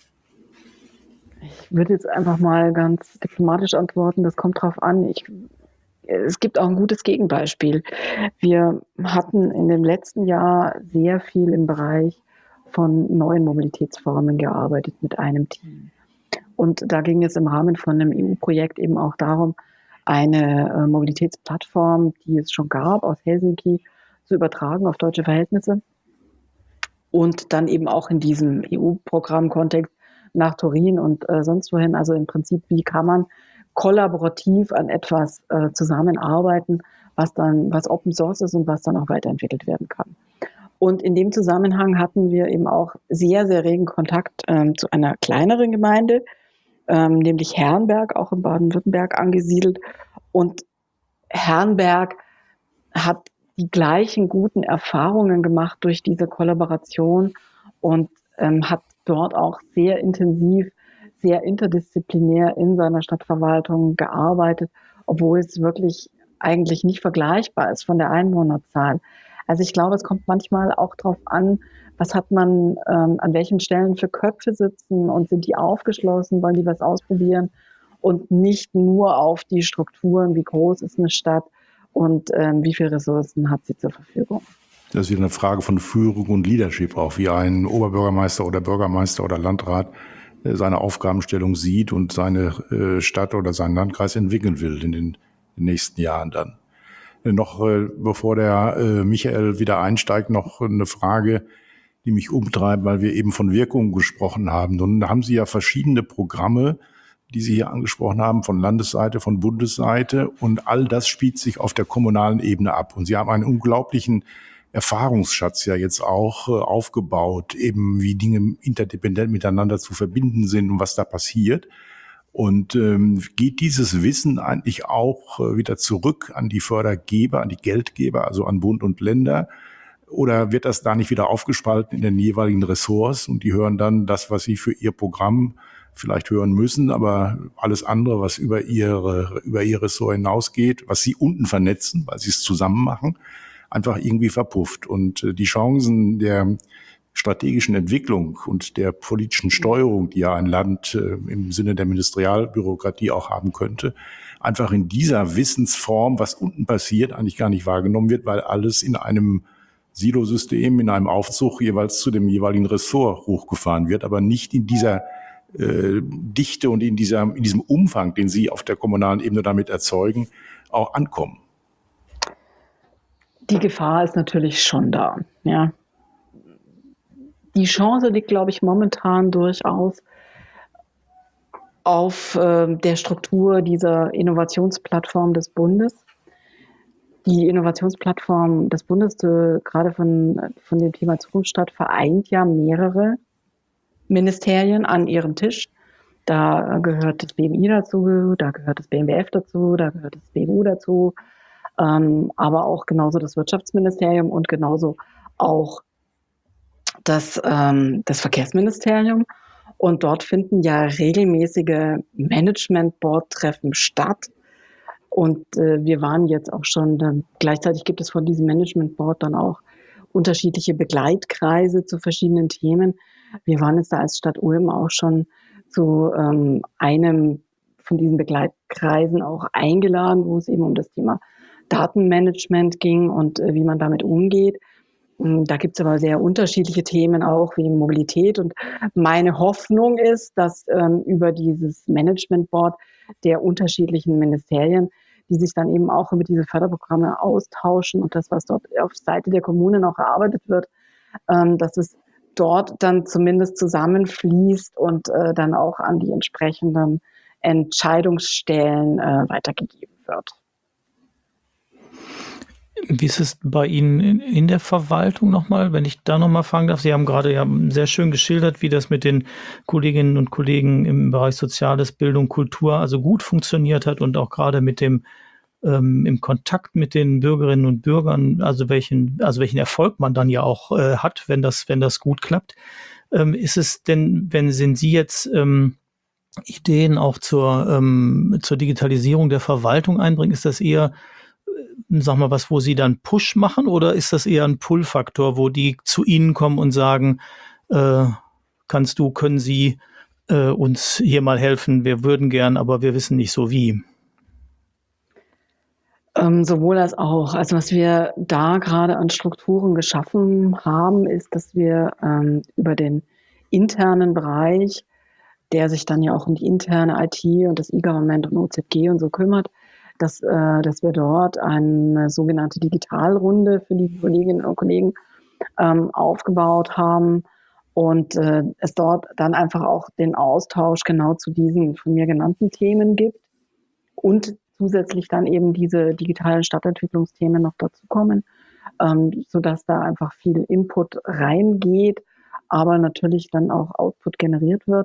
[SPEAKER 3] Ich würde jetzt einfach mal ganz diplomatisch antworten, das kommt drauf an. Ich, es gibt auch ein gutes Gegenbeispiel. Wir hatten in dem letzten Jahr sehr viel im Bereich von neuen Mobilitätsformen gearbeitet mit einem Team. Und da ging es im Rahmen von einem E U-Projekt eben auch darum, eine äh, Mobilitätsplattform, die es schon gab, aus Helsinki zu übertragen auf deutsche Verhältnisse. Und dann eben auch in diesem E U-Programm-Kontext nach Turin und äh, sonst wohin. Also im Prinzip, wie kann man kollaborativ an etwas äh, zusammenarbeiten, was dann, was Open Source ist und was dann auch weiterentwickelt werden kann. Und in dem Zusammenhang hatten wir eben auch sehr, sehr regen Kontakt ähm, zu einer kleineren Gemeinde, ähm, nämlich Herrenberg, auch in Baden-Württemberg angesiedelt. Und Herrenberg hat die gleichen guten Erfahrungen gemacht durch diese Kollaboration und ähm, hat dort auch sehr intensiv, sehr interdisziplinär in seiner Stadtverwaltung gearbeitet, obwohl es wirklich eigentlich nicht vergleichbar ist von der Einwohnerzahl. Also ich glaube, es kommt manchmal auch darauf an, was hat man ähm, an welchen Stellen für Köpfe sitzen und sind die aufgeschlossen, wollen die was ausprobieren und nicht nur auf die Strukturen, wie groß ist eine Stadt, und ähm, wie viele Ressourcen hat sie zur Verfügung.
[SPEAKER 1] Das ist wieder eine Frage von Führung und Leadership, auch wie ein Oberbürgermeister oder Bürgermeister oder Landrat äh, seine Aufgabenstellung sieht und seine äh, Stadt oder seinen Landkreis entwickeln will in den nächsten Jahren dann. Äh, noch äh, bevor der äh, Michael wieder einsteigt, noch eine Frage, die mich umtreibt, weil wir eben von Wirkung gesprochen haben. Nun haben Sie ja verschiedene Programme, die Sie hier angesprochen haben, von Landesseite, von Bundesseite. Und all das spielt sich auf der kommunalen Ebene ab. Und Sie haben einen unglaublichen Erfahrungsschatz ja jetzt auch äh, aufgebaut, eben wie Dinge interdependent miteinander zu verbinden sind und was da passiert. Und ähm, geht dieses Wissen eigentlich auch äh, wieder zurück an die Fördergeber, an die Geldgeber, also an Bund und Länder? Oder wird das da nicht wieder aufgespalten in den jeweiligen Ressorts und die hören dann das, was sie für ihr Programm vielleicht hören müssen, aber alles andere, was über ihre, über ihr Ressort hinausgeht, was sie unten vernetzen, weil sie es zusammen machen, einfach irgendwie verpufft. Und die Chancen der strategischen Entwicklung und der politischen Steuerung, die ja ein Land im Sinne der Ministerialbürokratie auch haben könnte, einfach in dieser Wissensform, was unten passiert, eigentlich gar nicht wahrgenommen wird, weil alles in einem Silosystem, in einem Aufzug jeweils zu dem jeweiligen Ressort hochgefahren wird, aber nicht in dieser äh, Dichte und in, dieser, in diesem Umfang, den Sie auf der kommunalen Ebene damit erzeugen, auch ankommen.
[SPEAKER 3] Die Gefahr ist natürlich schon da. Ja. Die Chance liegt, glaube ich, momentan durchaus auf äh, der Struktur dieser Innovationsplattform des Bundes. Die Innovationsplattform des Bundes, äh, gerade von, von dem Thema Zukunftsstadt, vereint ja mehrere Ministerien an ihrem Tisch. Da äh, gehört das B M I dazu, da gehört das B M W F dazu, da gehört das B M U dazu, ähm, aber auch genauso das Wirtschaftsministerium und genauso auch das, ähm, das Verkehrsministerium. Und dort finden ja regelmäßige Management-Board-Treffen statt. Und äh, wir waren jetzt auch schon, dann, gleichzeitig gibt es von diesem Management Board dann auch unterschiedliche Begleitkreise zu verschiedenen Themen. Wir waren jetzt da als Stadt Ulm auch schon zu ähm, einem von diesen Begleitkreisen auch eingeladen, wo es eben um das Thema Datenmanagement ging und äh, wie man damit umgeht. Da gibt es aber sehr unterschiedliche Themen auch wie Mobilität. Und meine Hoffnung ist, dass ähm, über dieses Management Board der unterschiedlichen Ministerien die sich dann eben auch über diese Förderprogramme austauschen und das, was dort auf Seite der Kommunen auch erarbeitet wird, ähm, dass es dort dann zumindest zusammenfließt und äh, dann auch an die entsprechenden Entscheidungsstellen äh, weitergegeben wird.
[SPEAKER 2] Wie ist es bei Ihnen in, in der Verwaltung nochmal, wenn ich da nochmal fragen darf? Sie haben gerade ja sehr schön geschildert, wie das mit den Kolleginnen und Kollegen im Bereich Soziales, Bildung, Kultur also gut funktioniert hat und auch gerade mit dem ähm, im Kontakt mit den Bürgerinnen und Bürgern, also welchen, also welchen Erfolg man dann ja auch äh, hat, wenn das, wenn das gut klappt. Ähm, ist es denn, wenn sind Sie jetzt ähm, Ideen auch zur, ähm, zur Digitalisierung der Verwaltung einbringen, ist das eher sag mal, was, wo Sie dann Push machen oder ist das eher ein Pull-Faktor, wo die zu Ihnen kommen und sagen, äh, kannst du, können Sie äh, uns hier mal helfen, wir würden gern, aber wir wissen nicht so wie?
[SPEAKER 3] Ähm, sowohl als auch. Also was wir da gerade an Strukturen geschaffen haben, ist, dass wir ähm, über den internen Bereich, der sich dann ja auch um die interne I T und das E-Government und O Z G und so kümmert, dass, äh, dass wir dort eine sogenannte Digitalrunde für die Kolleginnen und Kollegen ähm, aufgebaut haben und äh, es dort dann einfach auch den Austausch genau zu diesen von mir genannten Themen gibt und zusätzlich dann eben diese digitalen Stadtentwicklungsthemen noch dazukommen, ähm, sodass da einfach viel Input reingeht, aber natürlich dann auch Output generiert wird.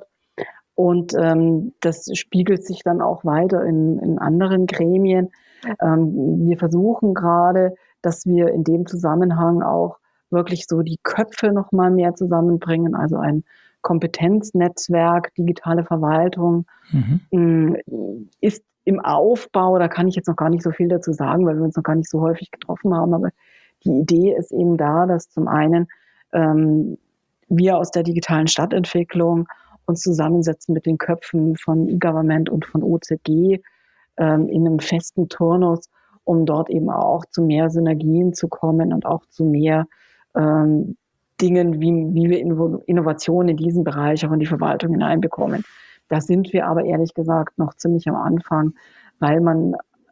[SPEAKER 3] Und ähm, das spiegelt sich dann auch weiter in, in anderen Gremien. Ähm, wir versuchen gerade, dass wir in dem Zusammenhang auch wirklich so die Köpfe noch mal mehr zusammenbringen, also ein Kompetenznetzwerk, digitale Verwaltung mhm. ist im Aufbau. Da kann ich jetzt noch gar nicht so viel dazu sagen, weil wir uns noch gar nicht so häufig getroffen haben. Aber die Idee ist eben da, dass zum einen ähm, wir aus der digitalen Stadtentwicklung uns zusammensetzen mit den Köpfen von E-Government und von O Z G ähm, in einem festen Turnus, um dort eben auch zu mehr Synergien zu kommen und auch zu mehr ähm, Dingen, wie, wie wir Innovationen in diesem Bereich auch in die Verwaltung hineinbekommen. Da sind wir aber ehrlich gesagt noch ziemlich am Anfang, weil man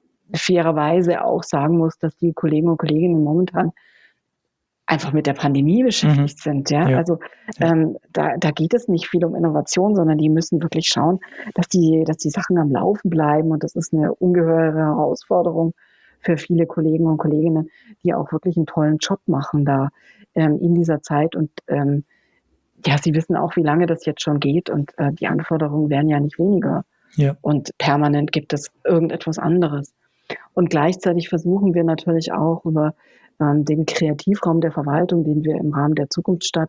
[SPEAKER 3] fairerweise auch sagen muss, dass die Kollegen und Kolleginnen momentan einfach mit der Pandemie beschäftigt mhm. sind. Ja? ja. Also ähm, da, da geht es nicht viel um Innovation, sondern die müssen wirklich schauen, dass die, dass die Sachen am Laufen bleiben. Und das ist eine ungeheure Herausforderung für viele Kollegen und Kolleginnen, die auch wirklich einen tollen Job machen da ähm, in dieser Zeit. Und ähm, ja, sie wissen auch, wie lange das jetzt schon geht. Und äh, die Anforderungen werden ja nicht weniger. Ja. Und permanent gibt es irgendetwas anderes. Und gleichzeitig versuchen wir natürlich auch über den Kreativraum der Verwaltung, den wir im Rahmen der Zukunftsstadt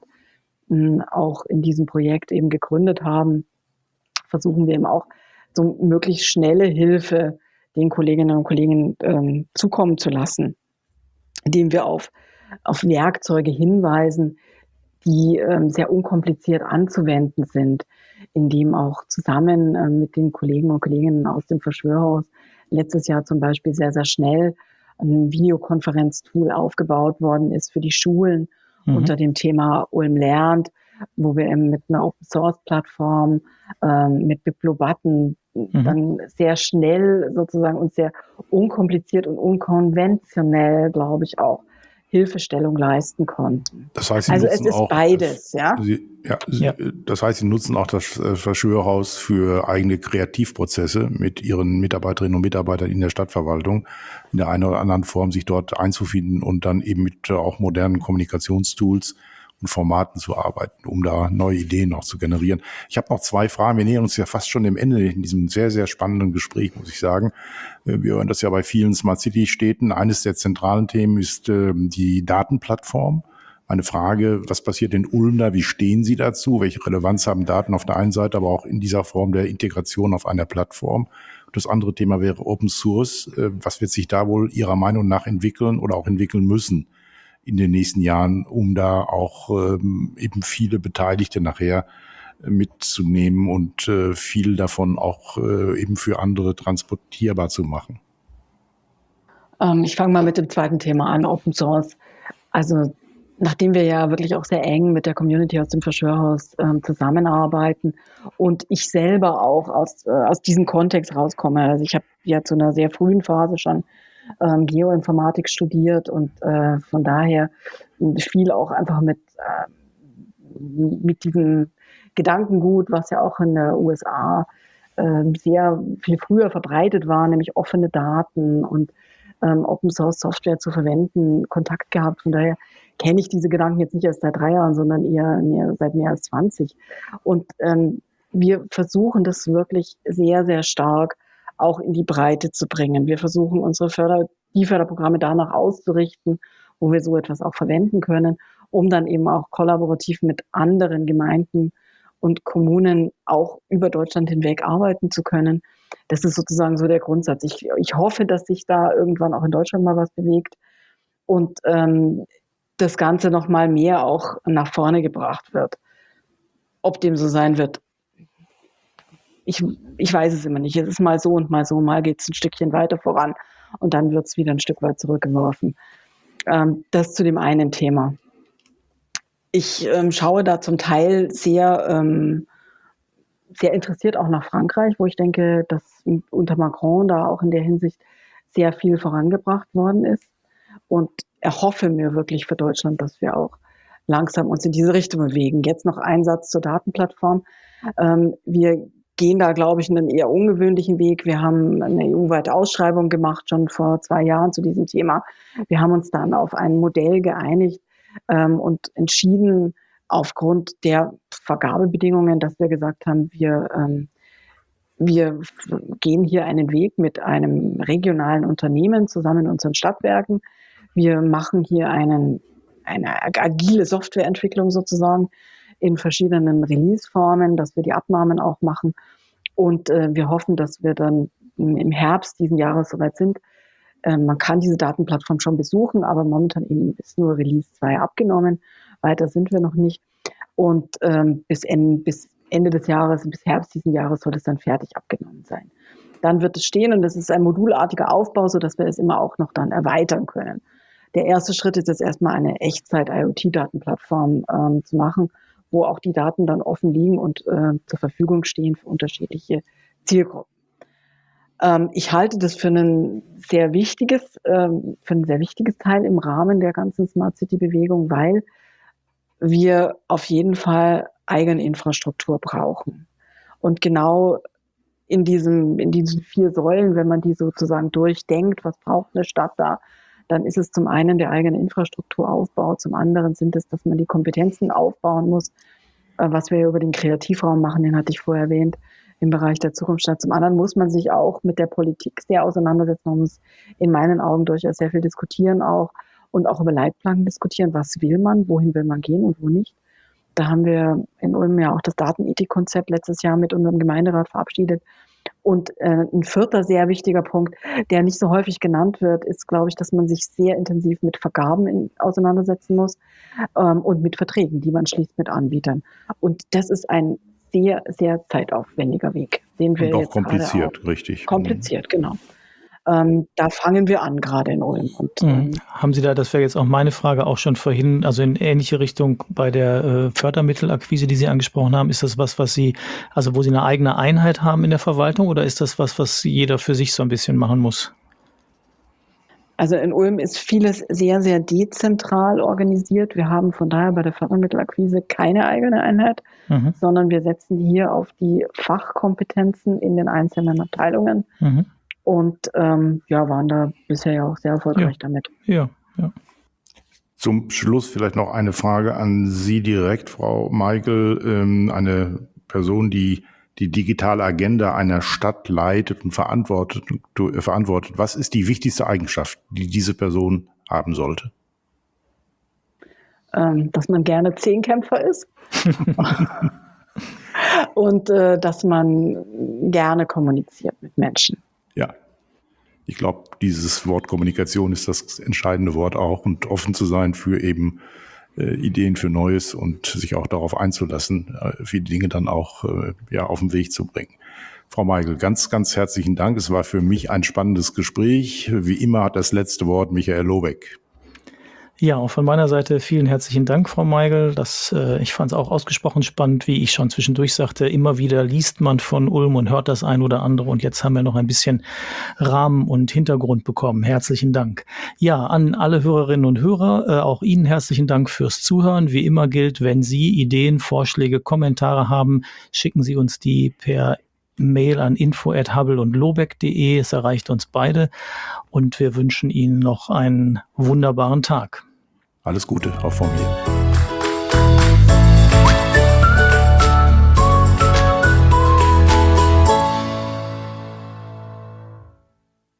[SPEAKER 3] auch in diesem Projekt eben gegründet haben, versuchen wir eben auch so möglichst schnelle Hilfe den Kolleginnen und Kollegen ähm, zukommen zu lassen, indem wir auf, auf Werkzeuge hinweisen, die ähm, sehr unkompliziert anzuwenden sind, indem auch zusammen äh, mit den Kollegen und Kolleginnen aus dem Verschwörhaus letztes Jahr zum Beispiel sehr, sehr schnell ein Videokonferenztool aufgebaut worden ist für die Schulen mhm. unter dem Thema Ulm lernt, wo wir eben mit einer Open-Source-Plattform, ähm, mit Biblobutton mhm. dann sehr schnell sozusagen und sehr unkompliziert und unkonventionell, glaube ich, auch Hilfestellung leisten konnten.
[SPEAKER 1] Das heißt, Sie
[SPEAKER 3] also
[SPEAKER 1] nutzen
[SPEAKER 3] es ist
[SPEAKER 1] auch
[SPEAKER 3] beides,
[SPEAKER 1] das,
[SPEAKER 3] ja.
[SPEAKER 1] Sie, ja, ja. Sie, das heißt, Sie nutzen auch das Verschwörhaus für eigene Kreativprozesse mit Ihren Mitarbeiterinnen und Mitarbeitern in der Stadtverwaltung, in der einen oder anderen Form sich dort einzufinden und dann eben mit auch modernen Kommunikationstools und Formaten zu arbeiten, um da neue Ideen auch zu generieren. Ich habe noch zwei Fragen. Wir nähern uns ja fast schon dem Ende in diesem sehr, sehr spannenden Gespräch, muss ich sagen. Wir hören das ja bei vielen Smart City-Städten. Eines der zentralen Themen ist äh, die Datenplattform. Eine Frage, was passiert in Ulm da? Wie stehen Sie dazu? Welche Relevanz haben Daten auf der einen Seite, aber auch in dieser Form der Integration auf einer Plattform? Das andere Thema wäre Open Source. Äh, was wird sich da wohl Ihrer Meinung nach entwickeln oder auch entwickeln müssen in den nächsten Jahren, um da auch ähm, eben viele Beteiligte nachher äh, mitzunehmen und äh, viel davon auch äh, eben für andere transportierbar zu machen?
[SPEAKER 3] Ähm, ich fange mal mit dem zweiten Thema an, Open Source. Also nachdem wir ja wirklich auch sehr eng mit der Community aus dem Verschwörhaus ähm, zusammenarbeiten und ich selber auch aus, äh, aus diesem Kontext rauskomme. Also ich habe ja zu einer sehr frühen Phase schon ähm, Geoinformatik studiert und äh, von daher viel auch einfach mit, äh, mit diesem Gedankengut, was ja auch in der U S A äh, sehr viel früher verbreitet war, nämlich offene Daten und ähm, Open Source Software zu verwenden, Kontakt gehabt. Von daher kenne ich diese Gedanken jetzt nicht erst seit drei Jahren, sondern eher mehr, seit mehr als zwanzig. Und ähm, wir versuchen das wirklich sehr, sehr stark auch in die Breite zu bringen. Wir versuchen unsere Förder, die Förderprogramme danach auszurichten, wo wir so etwas auch verwenden können, um dann eben auch kollaborativ mit anderen Gemeinden und Kommunen auch über Deutschland hinweg arbeiten zu können. Das ist sozusagen so der Grundsatz. Ich, ich hoffe, dass sich da irgendwann auch in Deutschland mal was bewegt und ähm, das Ganze noch mal mehr auch nach vorne gebracht wird. Ob dem so sein wird, ich, ich weiß es immer nicht. Es ist mal so und mal so. Mal geht es ein Stückchen weiter voran und dann wird es wieder ein Stück weit zurückgeworfen. Ähm, das zu dem einen Thema. Ich ähm, schaue da zum Teil sehr, ähm, sehr interessiert auch nach Frankreich, wo ich denke, dass unter Macron da auch in der Hinsicht sehr viel vorangebracht worden ist. Und erhoffe mir wirklich für Deutschland, dass wir auch langsam uns in diese Richtung bewegen. Jetzt noch ein Satz zur Datenplattform. Ähm, wir gehen da, glaube ich, einen eher ungewöhnlichen Weg. Wir haben eine E U-weite Ausschreibung gemacht, schon vor zwei Jahren zu diesem Thema. Wir haben uns dann auf ein Modell geeinigt ähm, und entschieden, aufgrund der Vergabebedingungen, dass wir gesagt haben, wir, ähm, wir gehen hier einen Weg mit einem regionalen Unternehmen zusammen in unseren Stadtwerken. Wir machen hier einen, eine agile Softwareentwicklung sozusagen in verschiedenen Release-Formen, dass wir die Abnahmen auch machen. Und äh, wir hoffen, dass wir dann im Herbst diesen Jahres soweit sind. Äh, man kann diese Datenplattform schon besuchen, aber momentan eben ist nur Release zwei abgenommen. Weiter sind wir noch nicht. Und ähm, bis, en, bis Ende des Jahres, bis Herbst diesen Jahres soll es dann fertig abgenommen sein. Dann wird es stehen und das ist ein modulartiger Aufbau, sodass wir es immer auch noch dann erweitern können. Der erste Schritt ist jetzt erstmal eine Echtzeit-I O T-Datenplattform ähm, zu machen, wo auch die Daten dann offen liegen und äh, zur Verfügung stehen für unterschiedliche Zielgruppen. Ähm, ich halte das für ein sehr wichtiges, ähm, für ein sehr wichtiges Teil im Rahmen der ganzen Smart City-Bewegung, weil wir auf jeden Fall eigene Infrastruktur brauchen. Und genau in diesem, in diesen vier Säulen, wenn man die sozusagen durchdenkt, was braucht eine Stadt da, dann ist es zum einen der eigene Infrastrukturaufbau, zum anderen sind es, dass man die Kompetenzen aufbauen muss, was wir über den Kreativraum machen, den hatte ich vorher erwähnt, im Bereich der Zukunftsstadt. Zum anderen muss man sich auch mit der Politik sehr auseinandersetzen, man muss in meinen Augen durchaus sehr viel diskutieren auch und auch über Leitplanken diskutieren, was will man, wohin will man gehen und wo nicht. Da haben wir in Ulm ja auch das Datenethikkonzept letztes Jahr mit unserem Gemeinderat verabschiedet. Und äh, ein vierter sehr wichtiger Punkt, der nicht so häufig genannt wird, ist, glaube ich, dass man sich sehr intensiv mit Vergaben in, auseinandersetzen muss ähm, und mit Verträgen, die man schließt mit Anbietern. Und das ist ein sehr, sehr zeitaufwendiger Weg, den wir
[SPEAKER 1] und auch
[SPEAKER 3] jetzt
[SPEAKER 1] kompliziert,
[SPEAKER 3] auch,
[SPEAKER 1] richtig.
[SPEAKER 3] Kompliziert, genau. Ähm, da fangen wir an, gerade in Ulm. Und, ähm,
[SPEAKER 2] Haben Sie da, das wäre jetzt auch meine Frage, auch schon vorhin, also in ähnliche Richtung bei der äh, Fördermittelakquise, die Sie angesprochen haben, ist das was, was Sie, also wo Sie eine eigene Einheit haben in der Verwaltung oder ist das was, was jeder für sich so ein bisschen machen muss?
[SPEAKER 3] Also in Ulm ist vieles sehr, sehr dezentral organisiert. Wir haben von daher bei der Fördermittelakquise keine eigene Einheit, mhm. sondern wir setzen hier auf die Fachkompetenzen in den einzelnen Abteilungen. Mhm. Und ähm, ja, waren da bisher ja auch sehr erfolgreich
[SPEAKER 2] ja.
[SPEAKER 3] damit.
[SPEAKER 2] Ja, ja.
[SPEAKER 1] Zum Schluss vielleicht noch eine Frage an Sie direkt, Frau Meigel. Ähm, eine Person, die die digitale Agenda einer Stadt leitet und verantwortet, äh, verantwortet. Was ist die wichtigste Eigenschaft, die diese Person haben sollte?
[SPEAKER 3] Ähm, dass man gerne Zehnkämpfer ist. Und äh, dass man gerne kommuniziert mit Menschen.
[SPEAKER 1] Ja, ich glaube, dieses Wort Kommunikation ist das entscheidende Wort auch und offen zu sein für eben äh, Ideen für Neues und sich auch darauf einzulassen, äh, viele Dinge dann auch äh, ja, auf den Weg zu bringen. Frau Meigel, ganz, ganz herzlichen Dank. Es war für mich ein spannendes Gespräch. Wie immer hat das letzte Wort Michael Lobeck.
[SPEAKER 2] Ja, und von meiner Seite vielen herzlichen Dank, Frau Meigel. Das, äh, ich fand es auch ausgesprochen spannend, wie ich schon zwischendurch sagte. Immer wieder liest man von Ulm und hört das ein oder andere. Und jetzt haben wir noch ein bisschen Rahmen und Hintergrund bekommen. Herzlichen Dank. Ja, an alle Hörerinnen und Hörer, äh, auch Ihnen herzlichen Dank fürs Zuhören. Wie immer gilt, wenn Sie Ideen, Vorschläge, Kommentare haben, schicken Sie uns die per Mail an info at hubble und lobeck punkt de. Es erreicht uns beide und wir wünschen Ihnen noch einen wunderbaren Tag.
[SPEAKER 1] Alles Gute, auch von mir.